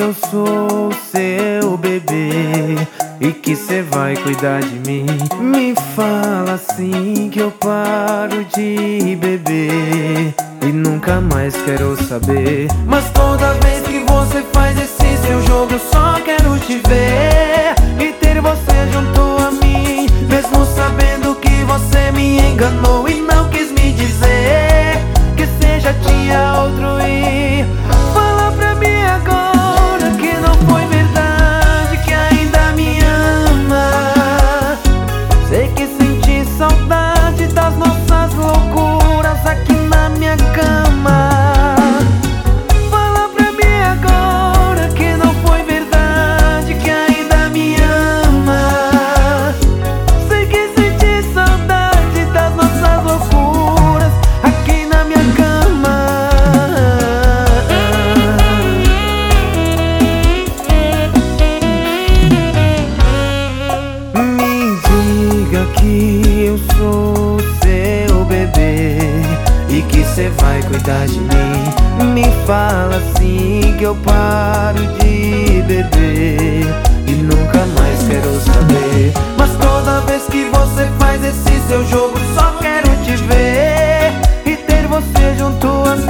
eu sou seu bebê e que cê vai cuidar de mim. Me fala assim que eu paro de beber e nunca mais quero saber. Mas toda vez que você faz esse seu jogo, eu só quero te ver e ter você junto a mim, mesmo sabendo que você me enganou e não quis me dizer que você já tinha outro. E fala pra mim agora que não foi verdade, que ainda me ama. Sei que senti saudade das nossas loucuras aqui na minha cama. Fala pra mim agora que não foi verdade, que ainda me ama. Sei que senti saudade das nossas loucuras aqui na minha cama. Me diga que eu sou seu bebê e que cê vai cuidar de mim. Me fala assim que eu paro de beber e nunca mais quero saber. Mas toda vez que você faz esse seu jogo, só quero te ver e ter você junto a mim.